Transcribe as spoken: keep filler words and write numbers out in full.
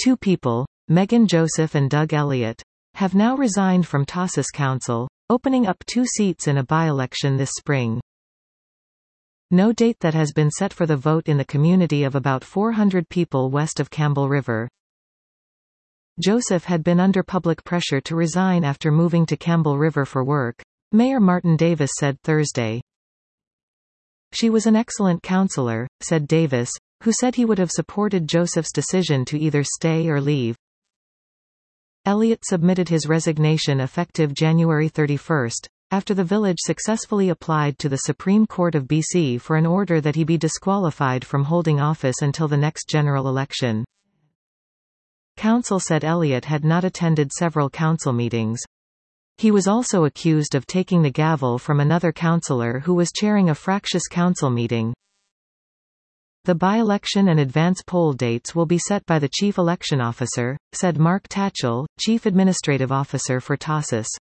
Two people, Megan Joseph and Doug Elliott, have now resigned from Tahsis Council, opening up two seats in a by-election this spring. No date that has been set for the vote in the community of about four hundred people west of Campbell River. Joseph had been under public pressure to resign after moving to Campbell River for work, Mayor Martin Davis said Thursday. She was an excellent counselor, said Davis, who said he would have supported Joseph's decision to either stay or leave. Elliott submitted his resignation effective January thirty-first, after the village successfully applied to the Supreme Court of B C for an order that he be disqualified from holding office until the next general election. Council said Elliott had not attended several council meetings. He was also accused of taking the gavel from another councillor who was chairing a fractious council meeting. The by-election and advance poll dates will be set by the Chief Election Officer, said Mark Tatchell, Chief Administrative Officer for Tahsis.